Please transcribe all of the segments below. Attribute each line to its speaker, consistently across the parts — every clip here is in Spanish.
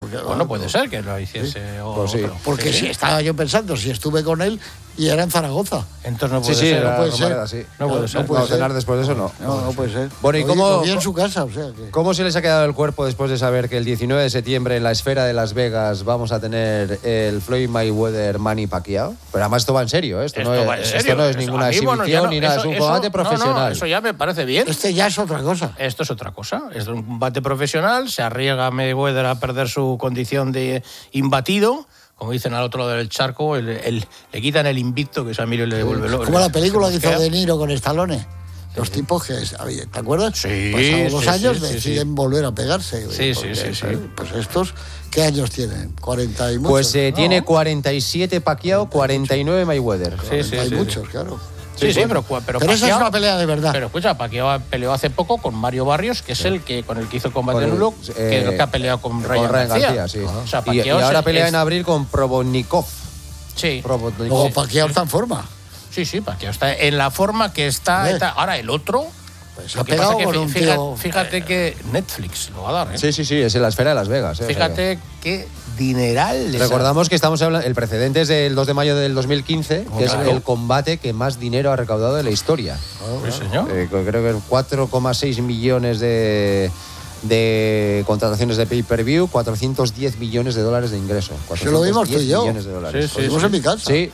Speaker 1: Bueno, puede ser que lo hiciese.
Speaker 2: Sí.
Speaker 1: Pues
Speaker 2: sí.
Speaker 3: Porque sí, estaba yo pensando, si estuve con él y era en Zaragoza.
Speaker 1: Entonces no puede ser.
Speaker 2: Era
Speaker 3: no puede
Speaker 2: Romareda,
Speaker 3: ser.
Speaker 2: sí.
Speaker 1: No puede ser.
Speaker 2: Cenar después de eso no.
Speaker 3: No puede ser.
Speaker 2: Bueno, ¿y
Speaker 3: Lo
Speaker 2: cómo-
Speaker 3: vi en su casa, o sea que...
Speaker 2: ¿Cómo se les ha quedado el cuerpo después de saber que el 19 de septiembre en la esfera de Las Vegas vamos a tener el Floyd Mayweather Manny Pacquiao? Pero además esto va en serio, ¿eh? Esto no es ninguna exhibición ni nada, es un combate profesional.
Speaker 1: No, eso ya me parece bien.
Speaker 3: Este ya es otra cosa.
Speaker 1: Esto es otra cosa. Es un combate profesional. Se arriesga Mayweather a perder su condición de imbatido. Como dicen al otro lado del charco, le quitan el invicto que Emilio le devuelve.
Speaker 3: Como la película que hizo De Niro con Stallone. Los tipos que, ¿te acuerdas?
Speaker 1: Sí,
Speaker 3: pasados los años
Speaker 1: sí,
Speaker 3: deciden volver a pegarse.
Speaker 1: Sí.
Speaker 3: Pues estos, ¿qué años tienen? 40 y muchos.
Speaker 2: Pues tiene 47 Pacquiao, 49 Mayweather.
Speaker 3: Hay muchos, claro.
Speaker 1: Sí, pero
Speaker 3: Pero esa es una pelea de verdad.
Speaker 1: Pero escucha, Pacquiao peleó hace poco con Mario Barrios, que es el que con el que hizo el combate nulo, que es el que ha peleado con Ryan García.
Speaker 2: Sí.
Speaker 1: O sea,
Speaker 2: y ahora pelea en abril con Provodnikov.
Speaker 1: Sí.
Speaker 3: Luego Pacquiao está en forma.
Speaker 1: Sí, Pacquiao está en la forma que está. Ahora el otro.
Speaker 3: Pues
Speaker 1: Lo
Speaker 3: ha
Speaker 1: que pasa
Speaker 3: pegado
Speaker 1: que
Speaker 3: con un tío.
Speaker 1: fíjate que Netflix lo va a dar, ¿eh?
Speaker 2: Sí, es en la esfera de Las Vegas.
Speaker 1: Fíjate qué dineral.
Speaker 2: Recordamos que estamos hablando, el precedente es del 2 de mayo del 2015, que es el combate que más dinero ha recaudado de la historia.
Speaker 1: Sí, señor.
Speaker 2: Creo que 4,6 millones de contrataciones de pay-per-view, 410 millones de dólares de ingreso.
Speaker 3: Se lo vimos tú y yo.
Speaker 2: Millones de dólares.
Speaker 3: Lo vimos en mi casa.
Speaker 2: Sí.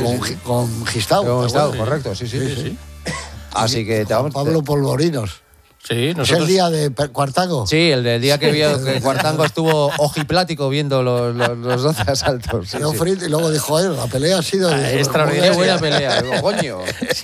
Speaker 3: Con Gistau.
Speaker 2: Con Gistau, correcto, sí. Así que te vamos.
Speaker 3: Pablo Polvorinos.
Speaker 1: Sí,
Speaker 3: ¿Es el día de Cuartango?
Speaker 2: Sí, el día que vio que Cuartango estuvo ojiplático viendo los 12 asaltos.
Speaker 3: Y luego dijo, la pelea ha sido
Speaker 2: extraordinaria. Qué buena pelea. Digo, coño.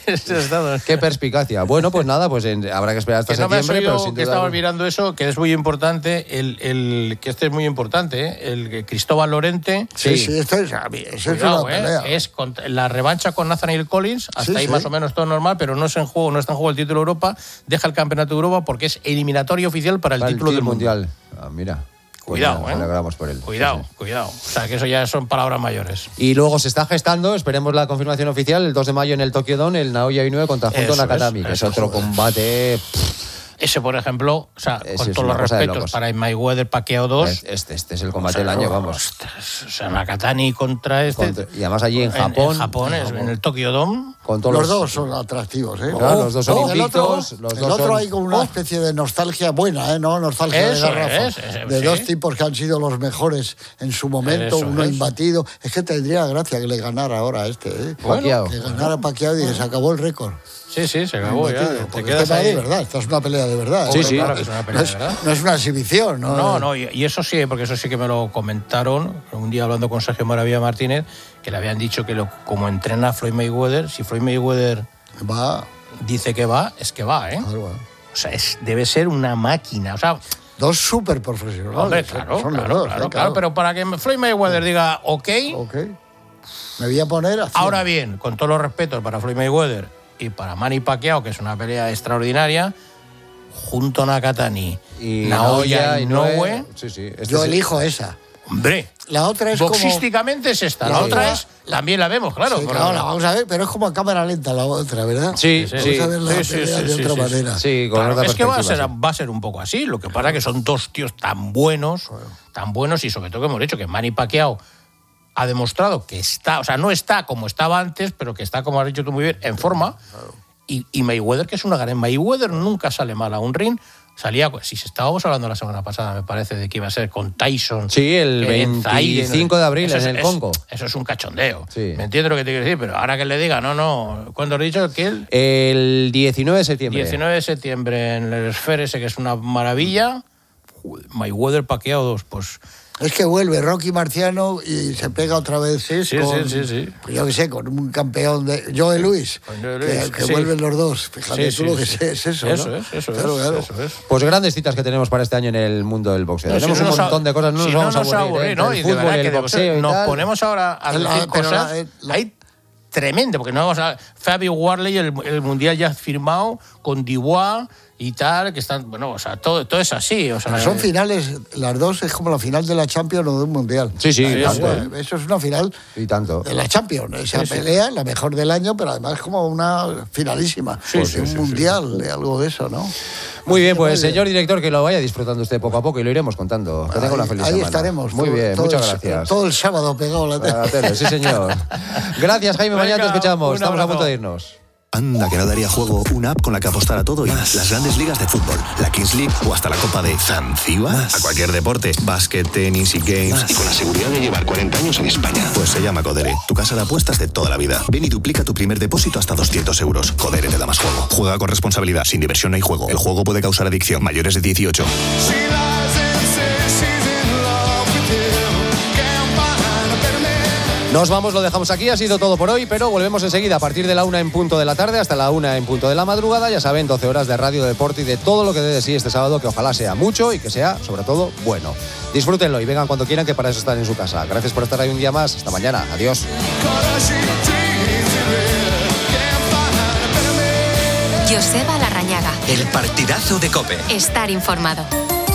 Speaker 2: Qué perspicacia. Bueno, pues nada, pues habrá que esperar hasta septiembre.
Speaker 1: Pero sin duda, que estamos
Speaker 2: duda...
Speaker 1: mirando eso, que es muy importante, que este es muy importante, el Cristóbal Lorente.
Speaker 3: Sí, esto es una pelea.
Speaker 1: Es la revancha con Nathaniel Collins, hasta ahí más o menos todo normal, pero no está en juego el título de Europa, deja el campeonato de Europa porque es eliminatorio oficial para el título del mundial.
Speaker 2: Mira.
Speaker 1: Cuidado,
Speaker 2: nos alegramos por él.
Speaker 1: Cuidado. O sea, que eso ya son palabras mayores.
Speaker 2: Y luego se está gestando, esperemos la confirmación oficial, el 2 de mayo en el Tokyo Dome, el Naoya Inoue contra Junto Nakatami, que es otro combate...
Speaker 1: Ese, por ejemplo, o sea, con todos los respetos para Mayweather Pacquiao 2.
Speaker 2: Este es el combate del año, vamos.
Speaker 1: O sea, Nakatani contra este.
Speaker 2: Y además allí en Japón.
Speaker 1: En el Tokyo Dome.
Speaker 3: Con todos los dos son atractivos, ¿eh?
Speaker 2: Claro, los dos son invictos.
Speaker 3: El otro hay como una especie de nostalgia buena, ¿eh? ¿No? Nostalgia de garrafa. De dos tipos que han sido los mejores en su momento, uno imbatido. Es que tendría gracia que le ganara ahora a este, ¿eh?
Speaker 2: Pacquiao.
Speaker 3: Que ganara Pacquiao y se acabó el récord.
Speaker 1: Sí, se acabó ya.
Speaker 3: Porque esta es de verdad, esta es una pelea de verdad.
Speaker 2: Sí,
Speaker 1: claro que es una pelea de verdad.
Speaker 3: No es una exhibición, ¿no?
Speaker 1: No, y eso sí, porque eso sí que me lo comentaron un día hablando con Sergio Maravilla Martínez, que le habían dicho que como entrena Floyd Mayweather, si Floyd Mayweather dice que va, es que va, ¿eh?
Speaker 3: Claro.
Speaker 1: O sea, debe ser una máquina, o sea...
Speaker 3: Dos súper profesionales.
Speaker 1: Hombre, claro, pero para que Floyd Mayweather diga ok,
Speaker 3: me voy a poner a 100.
Speaker 1: Ahora bien, con todos los respetos para Floyd Mayweather y para Manny Pacquiao, que es una pelea extraordinaria, junto a Nakatani
Speaker 2: y
Speaker 1: Naoya Inoue,
Speaker 3: yo elijo esa.
Speaker 1: Hombre,
Speaker 3: la otra es
Speaker 1: boxísticamente es esta, la otra es, también la vemos, claro.
Speaker 3: Sí, claro, la vamos a ver, pero es como a cámara lenta la otra, ¿verdad?
Speaker 2: Sí,
Speaker 3: vamos a ver la pelea de otra manera.
Speaker 2: Sí, con
Speaker 1: claro,
Speaker 2: otra
Speaker 1: es que va a ser un poco así, lo que pasa que son dos tíos tan buenos y sobre todo que hemos dicho que Manny Pacquiao ha demostrado que está, o sea, no está como estaba antes, pero que está, como has dicho tú muy bien, en forma. Y Mayweather, que es una gran... Mayweather nunca sale mal a un ring. Salía, si estábamos hablando la semana pasada, me parece, de que iba a ser con Tyson.
Speaker 2: Sí, el 25 de abril en el Congo.
Speaker 1: Eso es un cachondeo.
Speaker 2: Sí.
Speaker 1: ¿Me entiendes lo que te quiero decir? Pero ahora que le diga, no. ¿Cuándo has dicho que
Speaker 2: el 19 de septiembre.
Speaker 1: 19 de septiembre en el Sphere ese, que es una maravilla. Mayweather Pacquiao 2, pues...
Speaker 3: Es que vuelve Rocky Marciano y se pega otra vez
Speaker 1: sí.
Speaker 3: Pues yo qué sé, con un campeón de Joe Louis, que vuelven los dos. Fíjate tú lo que sé, es eso,
Speaker 1: eso
Speaker 3: ¿no?
Speaker 1: Eso es.
Speaker 2: Pues grandes citas que tenemos para este año en el mundo del boxeo. Tenemos un montón de cosas, no nos vamos a aburrir,
Speaker 1: ¿no?
Speaker 2: El fútbol, el boxeo y
Speaker 1: nos
Speaker 2: tal.
Speaker 1: ponemos ahora a decir cosas... Hay tremendo, porque no vamos a... Fabio Warley, el mundial ya firmado, con Dubois, y tal, que están, bueno, o sea, todo es así. O sea,
Speaker 3: son finales, las dos es como la final de la Champions o de un Mundial.
Speaker 2: Sí,
Speaker 3: eso es una final
Speaker 2: y tanto.
Speaker 3: de la Champions. Esa pelea, la mejor del año, pero además como una finalísima. Un Mundial, de algo de eso, ¿no?
Speaker 2: Muy bien, pues señor director, que lo vaya disfrutando usted poco a poco y lo iremos contando. Que tenga una feliz semana.
Speaker 3: Ahí estaremos.
Speaker 2: Muy bien, muchas gracias.
Speaker 3: Todo el sábado pegado a la tele.
Speaker 2: Sí, señor. Gracias, Jaime. Mañana te escuchamos. Estamos a punto de irnos.
Speaker 4: Anda, que no daría juego una app con la que apostar a todo y más. Las grandes ligas de fútbol, la Kings League o hasta la Copa de Zanzíbar. A cualquier deporte, básquet, tenis y games. Más. Y con la seguridad de llevar 40 años en España. Pues se llama Codere, tu casa de apuestas de toda la vida. Ven y duplica tu primer depósito hasta 200 euros. Codere te da más juego. Juega con responsabilidad. Sin diversión no hay juego. El juego puede causar adicción. Mayores de 18.
Speaker 2: Nos vamos, lo dejamos aquí, ha sido todo por hoy, pero volvemos enseguida a partir de la 1 en punto de la tarde hasta la 1 en punto de la madrugada. Ya saben, 12 horas de radio, deporte y de todo lo que dé de sí este sábado, que ojalá sea mucho y que sea, sobre todo, bueno. Disfrútenlo y vengan cuando quieran, que para eso están en su casa. Gracias por estar ahí un día más. Hasta mañana. Adiós.
Speaker 5: Joseba Larrañaga.
Speaker 6: El partidazo de COPE.
Speaker 5: Estar informado.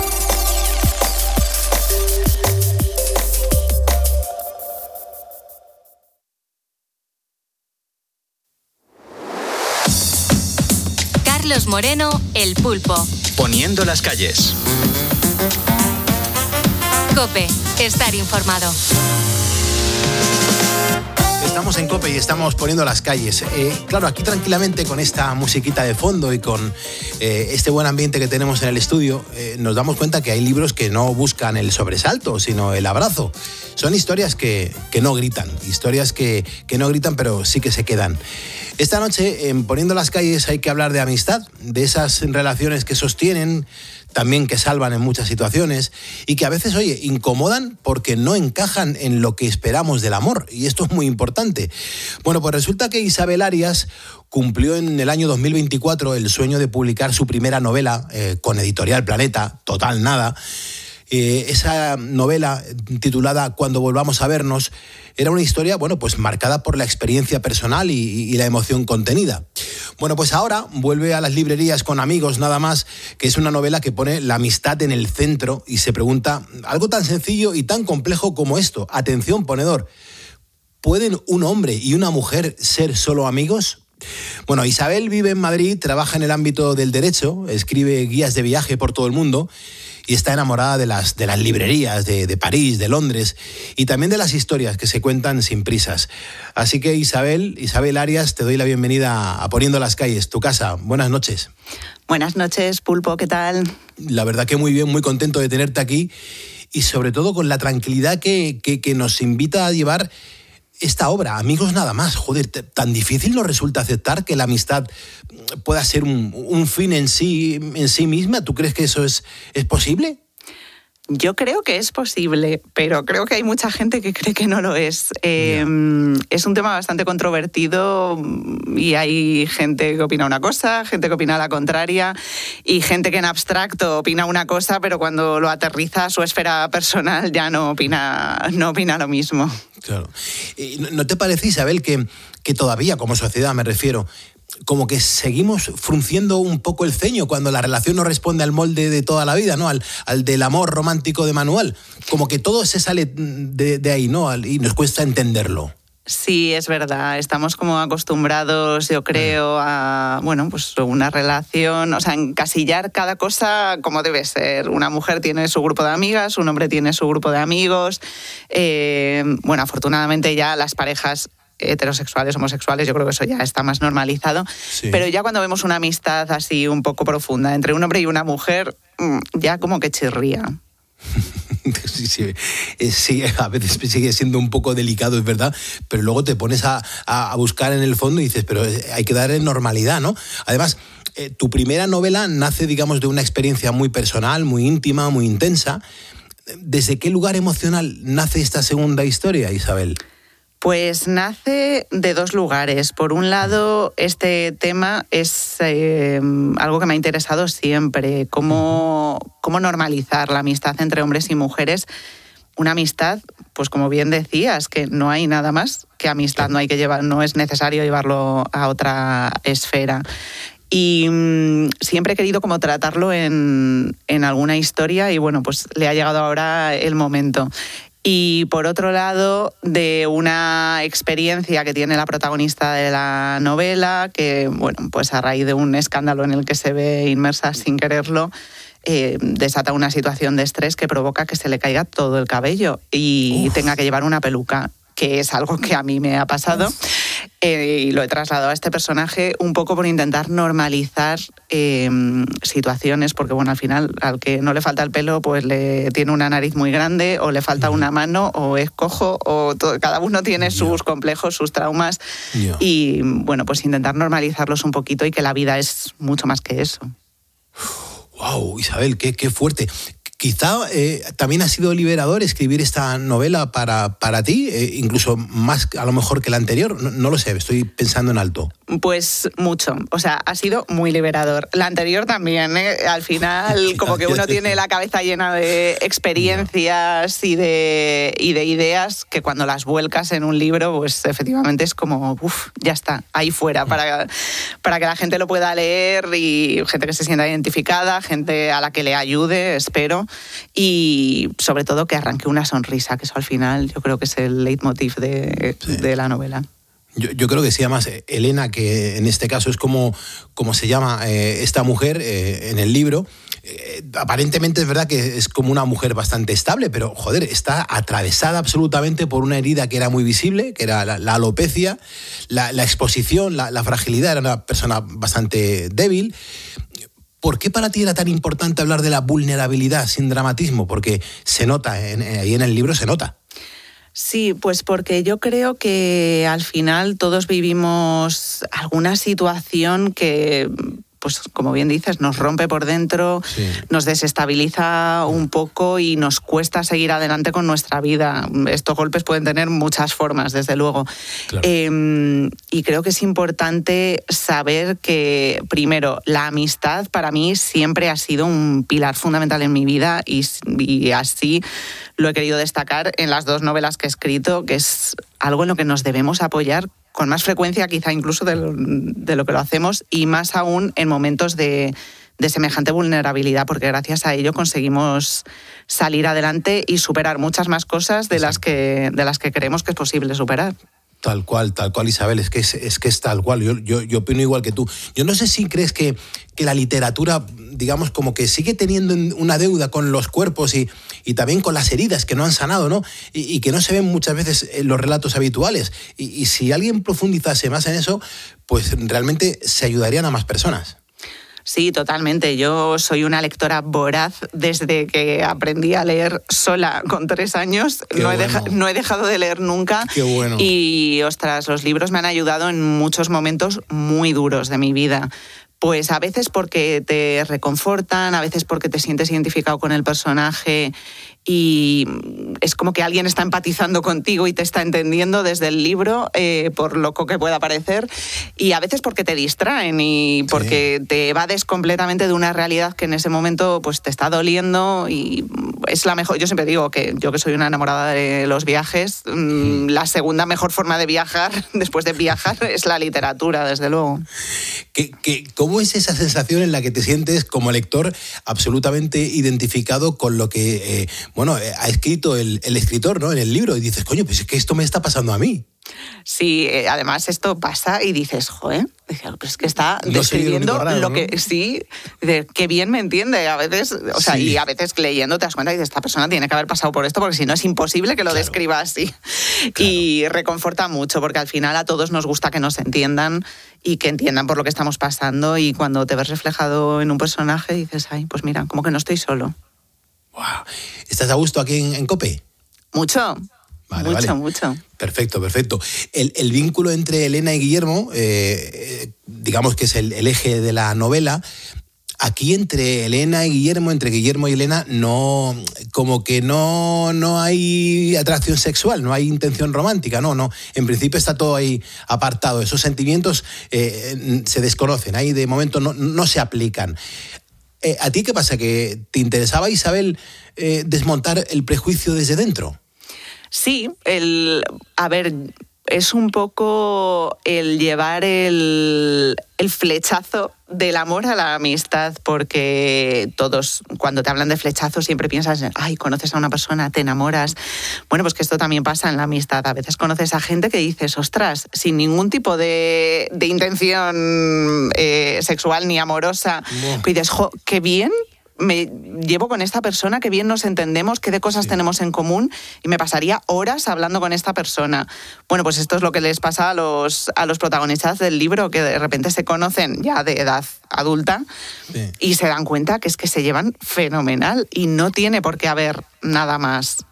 Speaker 5: Carlos Moreno, El Pulpo.
Speaker 6: Poniendo las calles.
Speaker 5: COPE. Estar informado.
Speaker 7: Estamos en COPE y estamos poniendo las calles. Claro, aquí tranquilamente con esta musiquita de fondo y con este buen ambiente que tenemos en el estudio, nos damos cuenta que hay libros que no buscan el sobresalto, sino el abrazo. Son historias que no gritan, historias que no gritan, pero sí que se quedan. Esta noche, en Poniendo las calles, hay que hablar de amistad, de esas relaciones que sostienen, también que salvan en muchas situaciones y que a veces, oye, incomodan porque no encajan en lo que esperamos del amor. Y esto es muy importante. Bueno, pues resulta que Isabel Arias cumplió en el año 2024 el sueño de publicar su primera novela con Editorial Planeta, Total Nada. Esa novela titulada Cuando volvamos a vernos era una historia, bueno, pues marcada por la experiencia personal y la emoción contenida. Bueno, pues ahora vuelve a las librerías con Amigos nada más, que es una novela que pone la amistad en el centro y se pregunta algo tan sencillo y tan complejo como esto. Atención, ponedor. ¿Pueden un hombre y una mujer ser solo amigos? Bueno, Isabel vive en Madrid, trabaja en el ámbito del derecho, escribe guías de viaje por todo el mundo y está enamorada de las librerías de París, de Londres y también de las historias que se cuentan sin prisas. Así que Isabel Arias, te doy la bienvenida a Poniendo las calles, tu casa. Buenas noches.
Speaker 8: Buenas noches, Pulpo, ¿qué tal?
Speaker 7: La verdad que muy bien, muy contento de tenerte aquí y sobre todo con la tranquilidad que nos invita a llevar esta obra, Amigos nada más. Joder, tan difícil nos resulta aceptar que la amistad pueda ser un fin en sí misma. ¿Tú crees que eso es posible?
Speaker 8: Yo creo que es posible, pero creo que hay mucha gente que cree que no lo es. Es un tema bastante controvertido y hay gente que opina una cosa, gente que opina la contraria y gente que en abstracto opina una cosa, pero cuando lo aterriza a su esfera personal ya no opina lo mismo.
Speaker 7: Claro. ¿No te parece, Isabel, que todavía como sociedad, me refiero, como que seguimos frunciendo un poco el ceño cuando la relación no responde al molde de toda la vida, ¿no? Al del amor romántico de manual? Como que todo se sale de ahí, ¿no? Y nos cuesta entenderlo.
Speaker 8: Sí, es verdad. Estamos como acostumbrados, yo creo, a, bueno, pues una relación, o sea, encasillar cada cosa como debe ser. Una mujer tiene su grupo de amigas, un hombre tiene su grupo de amigos. Bueno, afortunadamente ya las parejas heterosexuales, homosexuales, yo creo que eso ya está más normalizado. Sí. Pero ya cuando vemos una amistad así un poco profunda entre un hombre y una mujer, ya como que chirría.
Speaker 7: Sí, a veces sigue siendo un poco delicado, es verdad, pero luego te pones a buscar en el fondo y dices, pero hay que darle normalidad, ¿no? Además, tu primera novela nace, digamos, de una experiencia muy personal, muy íntima, muy intensa. ¿Desde qué lugar emocional nace esta segunda historia, Isabel?
Speaker 8: Pues nace de dos lugares. Por un lado, este tema es algo que me ha interesado siempre, cómo normalizar la amistad entre hombres y mujeres. Una amistad, pues como bien decías, que no hay nada más que amistad, no es necesario llevarlo a otra esfera. Y siempre he querido como tratarlo en alguna historia y bueno, pues le ha llegado ahora el momento. Y por otro lado, de una experiencia que tiene la protagonista de la novela, que bueno, pues a raíz de un escándalo en el que se ve inmersa sin quererlo, desata una situación de estrés que provoca que se le caiga todo el cabello y tenga que llevar una peluca, que es algo que a mí me ha pasado. Y lo he trasladado a este personaje un poco por intentar normalizar situaciones, porque bueno, al final al que no le falta el pelo, pues le tiene una nariz muy grande, o le falta una mano, o es cojo, o cada uno tiene sus complejos, sus traumas, y bueno, pues intentar normalizarlos un poquito y que la vida es mucho más que eso.
Speaker 7: Wow, Isabel, qué fuerte. Quizá también ha sido liberador escribir esta novela para ti, incluso más a lo mejor que la anterior. No lo sé, estoy pensando en alto.
Speaker 8: Pues mucho, o sea, ha sido muy liberador. La anterior también, al final como que uno tiene la cabeza llena de experiencias y de ideas que cuando las vuelcas en un libro, pues efectivamente es como, ya está, ahí fuera, para que la gente lo pueda leer y gente que se sienta identificada, gente a la que le ayude, espero. Y sobre todo que arranque una sonrisa, que eso al final yo creo que es el leitmotiv de la novela.
Speaker 7: Yo creo que se llama Elena, que en este caso es como se llama esta mujer en el libro. Aparentemente es verdad que es como una mujer bastante estable, pero joder, está atravesada absolutamente por una herida que era muy visible, que era la alopecia, la exposición, la fragilidad. Era una persona bastante débil. ¿Por qué para ti era tan importante hablar de la vulnerabilidad sin dramatismo? Porque se nota, ahí en el libro se nota.
Speaker 8: Sí, pues porque yo creo que al final todos vivimos alguna situación que, pues como bien dices, nos rompe por dentro, sí, nos desestabiliza un poco y nos cuesta seguir adelante con nuestra vida. Estos golpes pueden tener muchas formas, desde luego. Claro. Y creo que es importante saber que, primero, la amistad para mí siempre ha sido un pilar fundamental en mi vida y así lo he querido destacar en las dos novelas que he escrito, que es algo en lo que nos debemos apoyar con más frecuencia quizá incluso de lo que lo hacemos, y más aún en momentos de semejante vulnerabilidad, porque gracias a ello conseguimos salir adelante y superar muchas más cosas de las que creemos que es posible superar.
Speaker 7: Tal cual, Isabel, es que es tal cual. Yo opino igual que tú. Yo no sé si crees que la literatura, digamos, como que sigue teniendo una deuda con los cuerpos y también con las heridas que no han sanado, ¿no? Y que no se ven muchas veces en los relatos habituales. Y si alguien profundizase más en eso, pues realmente se ayudarían a más personas.
Speaker 8: Sí, totalmente. Yo soy una lectora voraz desde que aprendí a leer sola con 3 años. No he dejado de leer nunca.
Speaker 7: Qué bueno.
Speaker 8: Y, ostras, los libros me han ayudado en muchos momentos muy duros de mi vida. Pues a veces porque te reconfortan, a veces porque te sientes identificado con el personaje y es como que alguien está empatizando contigo y te está entendiendo desde el libro, por loco que pueda parecer, y a veces porque te distraen y porque te evades completamente de una realidad que en ese momento pues te está doliendo, y es la mejor. Yo siempre digo que yo, que soy una enamorada de los viajes, la segunda mejor forma de viajar después de viajar es la literatura, desde luego.
Speaker 7: ¿Cómo es esa sensación en la que te sientes como lector absolutamente identificado con lo que ha escrito el escritor, ¿no?, en el libro? Y dices, coño, pues es que esto me está pasando a mí.
Speaker 8: Sí, además esto pasa y dices, joder, pues es que está describiendo raro, lo que... ¿no? Sí, qué bien me entiende. A veces, y a veces leyendo te das cuenta y dices, esta persona tiene que haber pasado por esto, porque si no es imposible que lo describa así. Claro. Y reconforta mucho, porque al final a todos nos gusta que nos entiendan y que entiendan por lo que estamos pasando, y cuando te ves reflejado en un personaje dices, ay, pues mira, como que no estoy solo.
Speaker 7: Wow. ¿Estás a gusto aquí en COPE?
Speaker 8: Mucho.
Speaker 7: Vale.
Speaker 8: Mucho.
Speaker 7: Perfecto. El vínculo entre Elena y Guillermo, digamos que es el eje de la novela. Aquí entre Elena y Guillermo, entre Guillermo y Elena, no hay atracción sexual, no hay intención romántica, no. En principio está todo ahí apartado. Esos sentimientos se desconocen, ahí de momento no se aplican. ¿A ti qué pasa? ¿Que te interesaba, Isabel, desmontar el prejuicio desde dentro?
Speaker 8: Sí, es un poco el llevar el flechazo del amor a la amistad, porque todos, cuando te hablan de flechazo, siempre piensas, ay, conoces a una persona, te enamoras. Bueno, pues que esto también pasa en la amistad. A veces conoces a gente que dices, ostras, sin ningún tipo de intención sexual ni amorosa, y dices, jo, qué bien me llevo con esta persona, qué bien nos entendemos, qué de cosas tenemos en común, y me pasaría horas hablando con esta persona. Bueno, pues esto es lo que les pasa a los protagonistas del libro, que de repente se conocen ya de edad adulta y se dan cuenta que es que se llevan fenomenal y no tiene por qué haber nada más.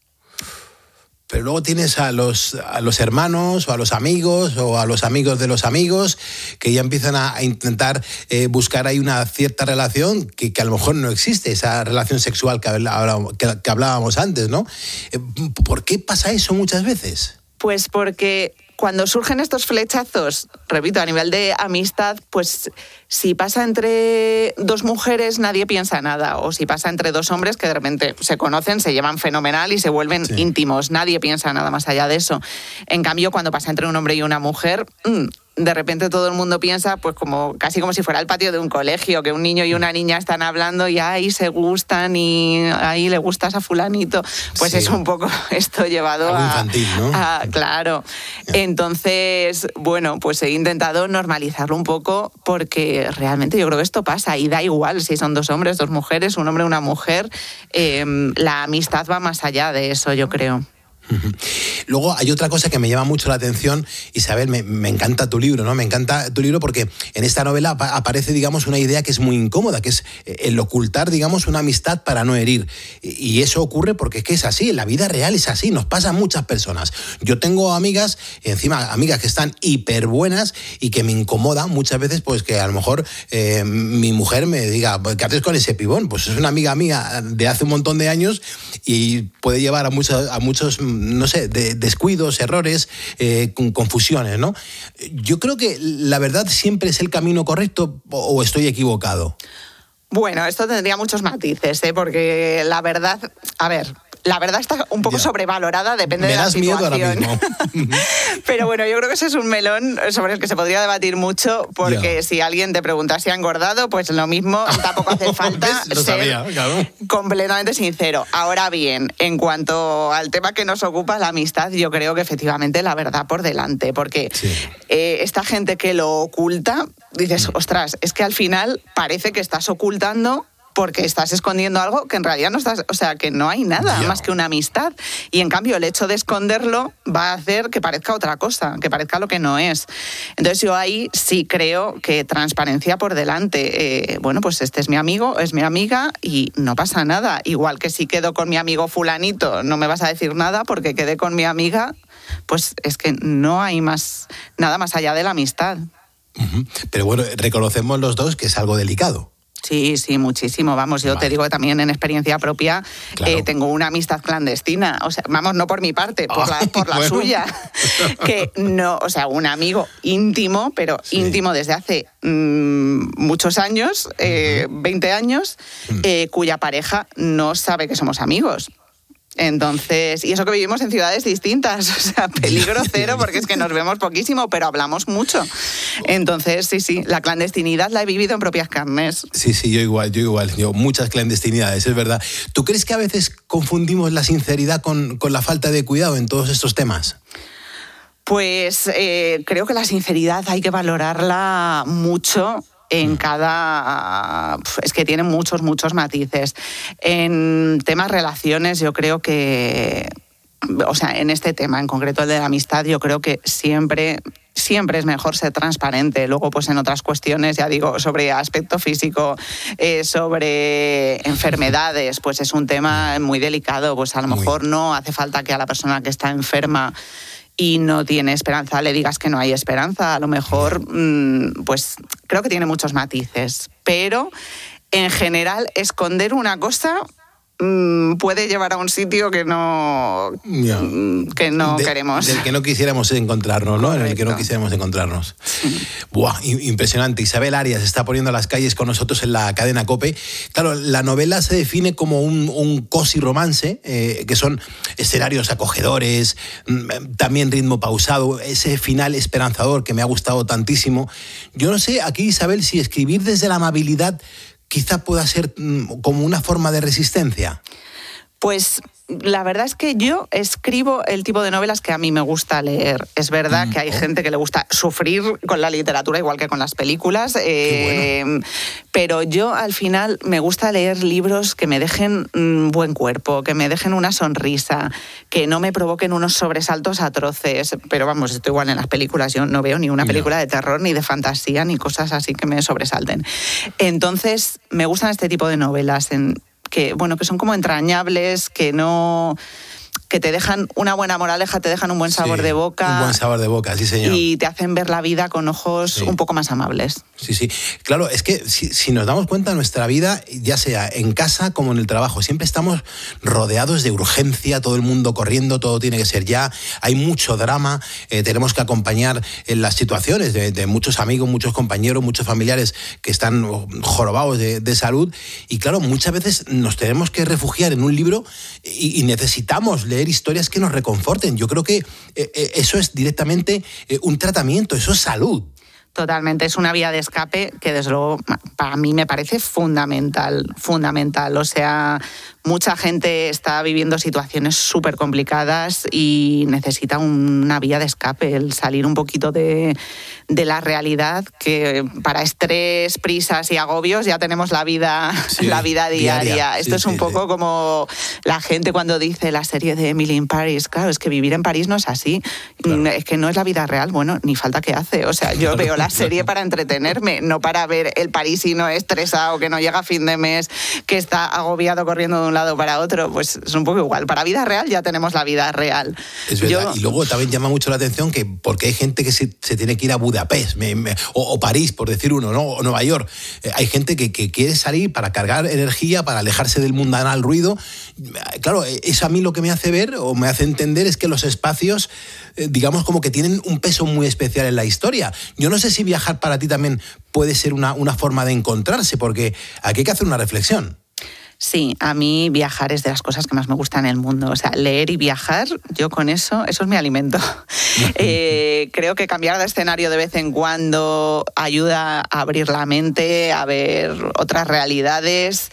Speaker 7: Pero luego tienes a los hermanos o a los amigos o a los amigos de los amigos que ya empiezan a intentar buscar ahí una cierta relación que a lo mejor no existe, esa relación sexual que hablábamos antes, ¿no? ¿Por qué pasa eso muchas veces?
Speaker 8: Pues porque cuando surgen estos flechazos, repito, a nivel de amistad, pues si pasa entre dos mujeres nadie piensa nada, o si pasa entre dos hombres que de repente se conocen, se llevan fenomenal y se vuelven íntimos, nadie piensa nada más allá de eso. En cambio, cuando pasa entre un hombre y una mujer, de repente todo el mundo piensa, pues casi como si fuera el patio de un colegio, que un niño y una niña están hablando y ahí se gustan y ahí le gustas a fulanito. Pues es un poco esto llevado
Speaker 7: algo infantil, ¿no?
Speaker 8: Claro. Entonces, bueno, pues he intentado normalizarlo un poco, porque realmente yo creo que esto pasa y da igual si son dos hombres, dos mujeres, un hombre, una mujer. La amistad va más allá de eso, yo creo.
Speaker 7: Luego hay otra cosa que me llama mucho la atención, Isabel, me encanta tu libro, ¿no? Me encanta tu libro porque en esta novela aparece, digamos, una idea que es muy incómoda, que es el ocultar, digamos, una amistad para no herir. Y eso ocurre porque es que es así, en la vida real es así, nos pasa a muchas personas. Yo tengo amigas, encima amigas que están hiper buenas y que me incomoda muchas veces, pues que a lo mejor mi mujer me diga, ¿qué haces con ese pibón? Pues es una amiga mía de hace un montón de años y puede llevar a muchos no sé, de descuidos, errores, confusiones, ¿no? Yo creo que la verdad siempre es el camino correcto, o estoy equivocado.
Speaker 8: Bueno, esto tendría muchos matices, porque la verdad, la verdad está un poco sobrevalorada, depende de la situación. Me das miedo ahora mismo. Pero bueno, yo creo que ese es un melón sobre el que se podría debatir mucho, porque si alguien te pregunta si ha engordado, pues lo mismo, tampoco hace falta ser completamente sincero. Ahora bien, en cuanto al tema que nos ocupa, la amistad, yo creo que efectivamente la verdad por delante, porque esta gente que lo oculta, dices, ostras, es que al final parece que estás ocultando porque estás escondiendo algo que en realidad no estás, o sea, que no hay nada más que una amistad. Y en cambio el hecho de esconderlo va a hacer que parezca otra cosa, que parezca lo que no es. Entonces yo ahí sí creo que transparencia por delante. Bueno, pues este es mi amigo, es mi amiga y no pasa nada. Igual que si quedo con mi amigo fulanito, no me vas a decir nada porque quedé con mi amiga, pues es que no hay nada más allá de la amistad.
Speaker 7: Pero bueno, reconocemos los dos que es algo delicado.
Speaker 8: Sí, muchísimo. Vamos, yo te digo que también en experiencia propia tengo una amistad clandestina. O sea, vamos, no por mi parte, por la suya. Que no, o sea, un amigo íntimo, pero íntimo desde hace muchos años, 20 años, cuya pareja no sabe que somos amigos. Entonces, y eso que vivimos en ciudades distintas, o sea, peligro cero porque es que nos vemos poquísimo, pero hablamos mucho. Entonces, sí, la clandestinidad la he vivido en propias carnes.
Speaker 7: Sí, yo igual, muchas clandestinidades, es verdad. ¿Tú crees que a veces confundimos la sinceridad con la falta de cuidado en todos estos temas?
Speaker 8: Pues creo que la sinceridad hay que valorarla mucho. En es que tiene muchos matices. En temas relaciones, yo creo que, o sea, en este tema, en concreto el de la amistad, yo creo que siempre es mejor ser transparente. Luego, pues en otras cuestiones, ya digo, sobre aspecto físico, sobre enfermedades, pues es un tema muy delicado. Pues a lo mejor no hace falta que a la persona que está enferma y no tiene esperanza le digas que no hay esperanza. A lo mejor, pues creo que tiene muchos matices. Pero, en general, esconder una cosa puede llevar a un sitio que no queremos.
Speaker 7: Del que no quisiéramos encontrarnos, ¿no?
Speaker 8: Correcto.
Speaker 7: En el que no quisiéramos encontrarnos. Buah, impresionante. Isabel Arias está poniendo a las calles con nosotros en la cadena COPE. Claro, la novela se define como un cozy romance, que son escenarios acogedores, también ritmo pausado, ese final esperanzador que me ha gustado tantísimo. Yo no sé, aquí, Isabel, si escribir desde la amabilidad quizá pueda ser como una forma de resistencia.
Speaker 8: Pues la verdad es que yo escribo el tipo de novelas que a mí me gusta leer. Es verdad que hay gente que le gusta sufrir con la literatura igual que con las películas, pero yo al final me gusta leer libros que me dejen buen cuerpo, que me dejen una sonrisa, que no me provoquen unos sobresaltos atroces. Pero vamos, esto igual en las películas, yo no veo ni una película de terror, ni de fantasía, ni cosas así que me sobresalten. Entonces me gustan este tipo de novelas que son como entrañables, que te dejan una buena moraleja, te dejan un buen sabor de boca.
Speaker 7: Un buen sabor de boca, sí, señor.
Speaker 8: Y te hacen ver la vida con ojos un poco más amables.
Speaker 7: Sí. Claro, es que si nos damos cuenta, nuestra vida, ya sea en casa como en el trabajo, siempre estamos rodeados de urgencia, todo el mundo corriendo, todo tiene que ser ya, hay mucho drama, tenemos que acompañar en las situaciones de muchos amigos, muchos compañeros, muchos familiares que están jorobados de salud, y claro, muchas veces nos tenemos que refugiar en un libro y necesitamos leer historias que nos reconforten. Yo creo que eso es directamente un tratamiento, eso es salud.
Speaker 8: Totalmente, es una vía de escape que desde luego para mí me parece fundamental. O sea, mucha gente está viviendo situaciones súper complicadas y necesita una vía de escape, el salir un poquito de la realidad, que para estrés, prisas y agobios ya tenemos la vida diaria. Esto es un poco como la gente cuando dice la serie de Emily in Paris. Claro, es que vivir en París no es así. Claro. Es que no es la vida real. Bueno, ni falta que hace. O sea, yo veo la serie para entretenerme, no para ver el parisino estresado que no llega a fin de mes, que está agobiado corriendo de un lado para otro. Pues es un poco igual. Para vida real ya tenemos la vida real.
Speaker 7: Es verdad. Y luego también llama mucho la atención que porque hay gente que se tiene que ir a Budapest o París, por decir uno, ¿no? O Nueva York. Hay gente que quiere salir para cargar energía, para alejarse del mundanal ruido. Claro, eso a mí lo que me hace ver o me hace entender es que los espacios, digamos, como que tienen un peso muy especial en la historia. Yo no sé si viajar para ti también puede ser una forma de encontrarse, porque aquí hay que hacer una reflexión.
Speaker 8: Sí, a mí viajar es de las cosas que más me gustan en el mundo. O sea, leer y viajar, yo con eso es mi alimento. Creo que cambiar de escenario de vez en cuando ayuda a abrir la mente, a ver otras realidades,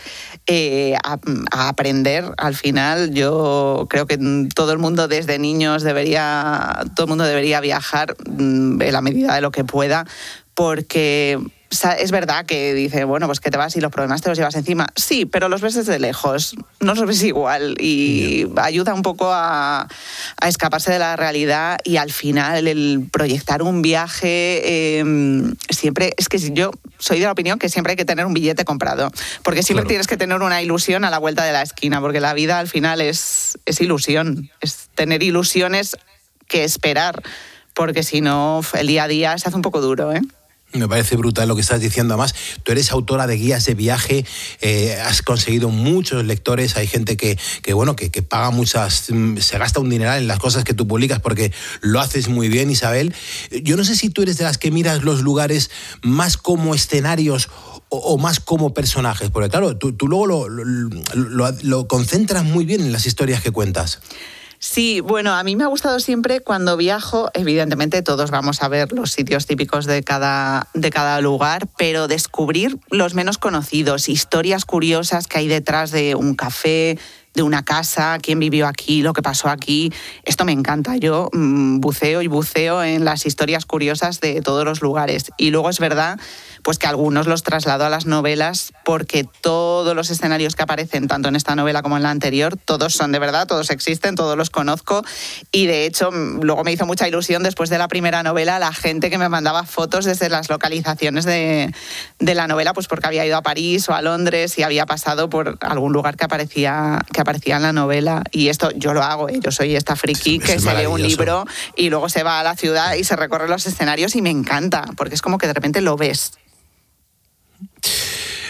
Speaker 8: a aprender. Al final, yo creo que todo el mundo desde niños debería viajar en la medida de lo que pueda, porque es verdad que dice, bueno, pues que te vas y los problemas te los llevas encima. Sí, pero los ves desde lejos, no los ves igual y ayuda un poco a escaparse de la realidad, y al final el proyectar un viaje siempre, es que yo soy de la opinión que siempre hay que tener un billete comprado, porque siempre tienes que tener una ilusión a la vuelta de la esquina, porque la vida al final es ilusión, es tener ilusiones que esperar, porque si no el día a día se hace un poco duro, ¿eh?
Speaker 7: Me parece brutal lo que estás diciendo. Además, tú eres autora de guías de viaje, has conseguido muchos lectores, hay gente que paga se gasta un dineral en las cosas que tú publicas porque lo haces muy bien, Isabel. Yo no sé si tú eres de las que miras los lugares más como escenarios o más como personajes, porque claro, tú luego lo concentras muy bien en las historias que cuentas.
Speaker 8: Sí, bueno, a mí me ha gustado siempre cuando viajo, evidentemente todos vamos a ver los sitios típicos de cada lugar, pero descubrir los menos conocidos, historias curiosas que hay detrás de un café, de una casa, quién vivió aquí, lo que pasó aquí. Esto me encanta. Yo buceo en las historias curiosas de todos los lugares. Y luego es verdad pues que algunos los traslado a las novelas, porque todos los escenarios que aparecen, tanto en esta novela como en la anterior, todos son de verdad, todos existen, todos los conozco. Y de hecho, luego me hizo mucha ilusión después de la primera novela la gente que me mandaba fotos desde las localizaciones de la novela, pues porque había ido a París o a Londres y había pasado por algún lugar que aparecía en la novela. Y esto yo lo hago, yo soy esta friki que se lee un libro y luego se va a la ciudad y se recorre los escenarios, y me encanta, porque es como que de repente lo ves.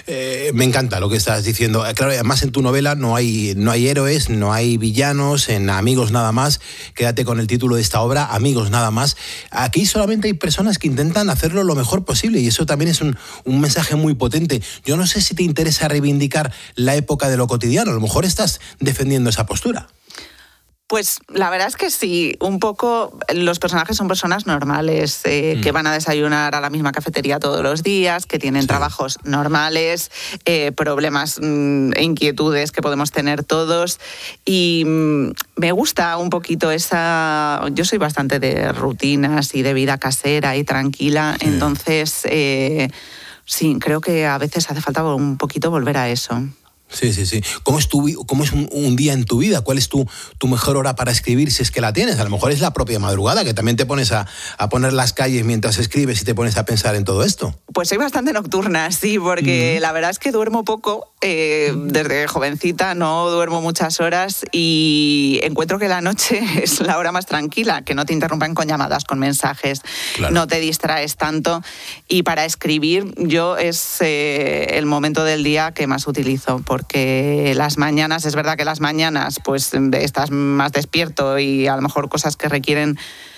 Speaker 7: Me encanta lo que estás diciendo. Claro, además en tu novela no hay héroes, no hay villanos, en Amigos nada más. Quédate con el título de esta obra, Amigos nada más. Aquí solamente hay personas que intentan hacerlo lo mejor posible y eso también es un mensaje muy potente. Yo no sé si te interesa reivindicar la época de lo cotidiano. A lo mejor estás defendiendo esa postura.
Speaker 8: Pues la verdad es que sí, un poco los personajes son personas normales, que van a desayunar a la misma cafetería todos los días, que tienen trabajos normales, problemas e inquietudes que podemos tener todos. Y me gusta un poquito esa... Yo soy bastante de rutinas y de vida casera y tranquila, entonces sí, creo que a veces hace falta un poquito volver a eso.
Speaker 7: Sí. ¿Cómo es un día en tu vida? ¿Cuál es tu mejor hora para escribir, si es que la tienes? A lo mejor es la propia madrugada, que también te pones a poner las calles mientras escribes y te pones a pensar en todo esto.
Speaker 8: Pues soy bastante nocturna, sí, porque la verdad es que duermo poco. Desde jovencita no duermo muchas horas y encuentro que la noche es la hora más tranquila, que no te interrumpan con llamadas, con mensajes, no te distraes tanto. Y para escribir yo es el momento del día que más utilizo, porque las mañanas, es verdad que las mañanas pues estás más despierto y a lo mejor cosas que requieren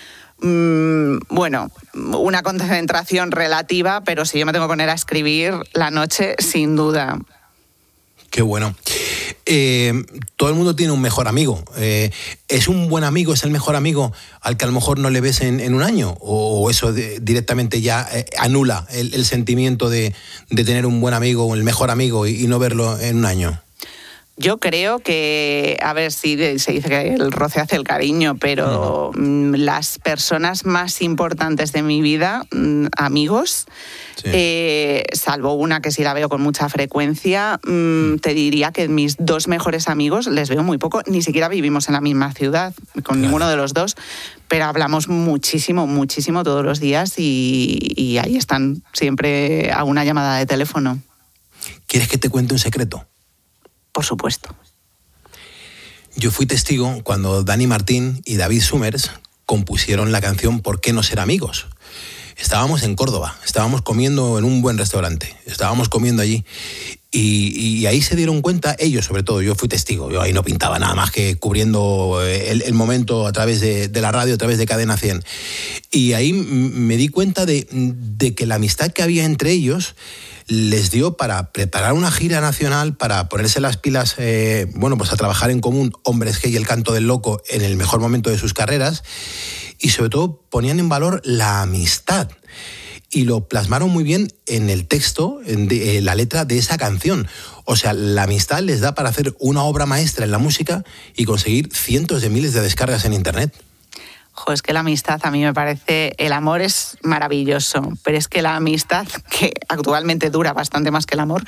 Speaker 8: una concentración relativa, pero si yo me tengo que poner a escribir la noche, sin duda.
Speaker 7: Qué bueno. Todo el mundo tiene un mejor amigo. ¿Es un buen amigo, es el mejor amigo al que a lo mejor no le ves en un año? ¿O eso directamente ya anula el sentimiento de tener un buen amigo o el mejor amigo y no verlo en un año?
Speaker 8: Yo creo que, a ver, sí, se dice que el roce hace el cariño, pero las personas más importantes de mi vida, amigos, salvo una que sí la veo con mucha frecuencia, te diría que mis dos mejores amigos les veo muy poco, ni siquiera vivimos en la misma ciudad, con ninguno de los dos, pero hablamos muchísimo todos los días y ahí están siempre a una llamada de teléfono.
Speaker 7: ¿Quieres que te cuente un secreto?
Speaker 8: Por supuesto.
Speaker 7: Yo fui testigo cuando Dani Martín y David Summers compusieron la canción ¿Por qué no ser amigos? Estábamos en Córdoba, estábamos comiendo en un buen restaurante, estábamos comiendo allí y ahí se dieron cuenta, ellos sobre todo, yo fui testigo, yo ahí no pintaba nada más que cubriendo el momento a través de la radio, a través de Cadena 100. Y ahí me di cuenta de que la amistad que había entre ellos les dio para preparar una gira nacional, para ponerse las pilas, pues a trabajar en común Hombres G y El Canto del Loco en el mejor momento de sus carreras, y sobre todo ponían en valor la amistad y lo plasmaron muy bien en el texto, en la letra de esa canción. O sea, la amistad les da para hacer una obra maestra en la música y conseguir cientos de miles de descargas en internet.
Speaker 8: Es que la amistad a mí me parece, el amor es maravilloso, pero es que la amistad, que actualmente dura bastante más que el amor,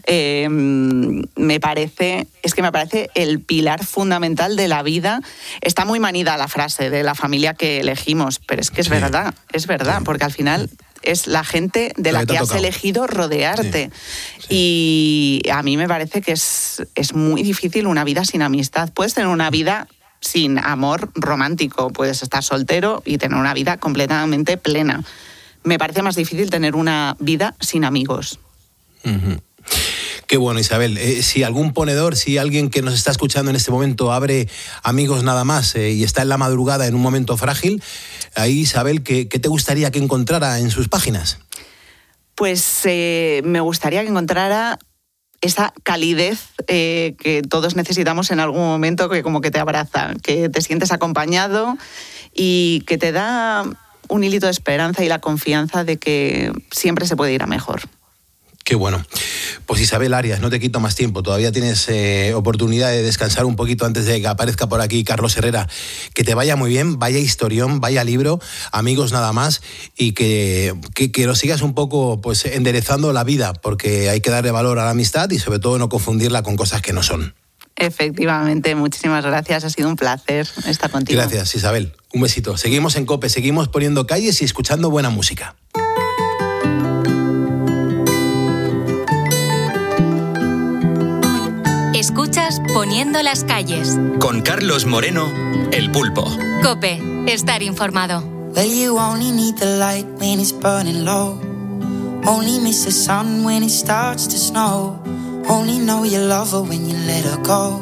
Speaker 8: me parece el pilar fundamental de la vida. Está muy manida la frase de la familia que elegimos, pero es que es verdad, porque al final es la gente de la que has elegido rodearte. Y a mí me parece que es muy difícil una vida sin amistad. Puedes tener una vida sin amor romántico, puedes estar soltero y tener una vida completamente plena. Me parece más difícil tener una vida sin amigos.
Speaker 7: Qué bueno, Isabel. Si algún ponedor, si alguien que nos está escuchando en este momento abre Amigos nada más y está en la madrugada en un momento frágil, ahí, Isabel, ¿qué te gustaría que encontrara en sus páginas? Pues
Speaker 8: me gustaría que encontrara esa calidez que todos necesitamos en algún momento, que como que te abraza, que te sientes acompañado y que te da un hilito de esperanza y la confianza de que siempre se puede ir a mejor.
Speaker 7: Qué bueno. Pues Isabel Arias, no te quito más tiempo. Todavía tienes oportunidad de descansar un poquito antes de que aparezca por aquí Carlos Herrera. Que te vaya muy bien, vaya historión, vaya libro, Amigos nada más, y que lo sigas un poco pues enderezando la vida, porque hay que darle valor a la amistad y sobre todo no confundirla con cosas que no son.
Speaker 8: Efectivamente, muchísimas gracias. Ha sido un placer estar contigo.
Speaker 7: Gracias, Isabel. Un besito. Seguimos en COPE, seguimos poniendo calles y escuchando buena música.
Speaker 5: Escuchas Poniendo las calles.
Speaker 6: Con Carlos Moreno, El Pulpo.
Speaker 5: COPE, estar informado.
Speaker 9: Well, you only need the light when it's burning low. Only miss the sun when it starts to snow. Only know you love her when you let her go.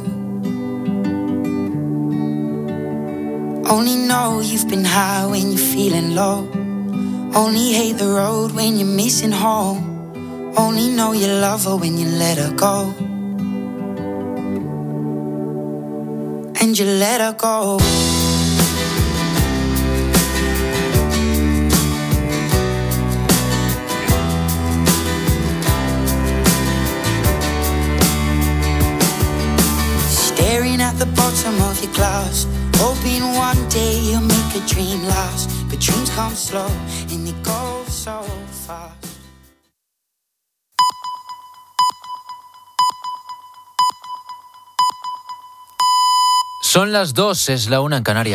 Speaker 9: Only know you've been high when you're feeling low. Only hate the road when you're missing home. Only know you love her when you let her go. And you let her go. Staring at the bottom of your glass, hoping one day you'll make a dream last. But dreams come slow and they go so fast.
Speaker 10: Son las 2, es la 1 en Canarias.